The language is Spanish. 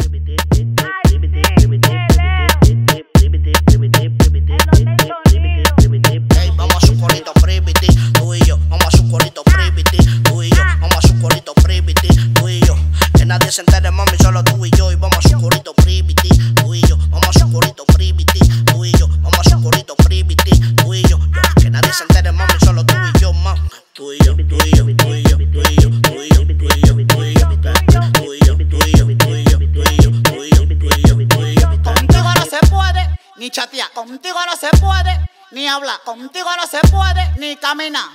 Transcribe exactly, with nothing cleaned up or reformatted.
Ey, vamos a su corito privity, tú y yo. Vamos a su corito privity, tú y yo. Vamos a su corito privity, tú y yo. Que nadie se entere, mami, solo tú y yo. Y vamos a su corito privity, tú y yo. Vamos a su corito privity, tú y yo. Vamos a su corito privity, tú y yo. Que nadie se entere, mami, solo tú y yo, ma. Tú y yo, tú y yo, tú y yo, tú y yo, tú y yo, tú y yo, tú y yo, tú y yo, tú y yo, tú y yo, tú y yo, tú y yo, tú y yo, tú y yo, tú y yo. Contigo no se puede ni chatear, contigo no se puede ni hablar, contigo no se puede ni caminar.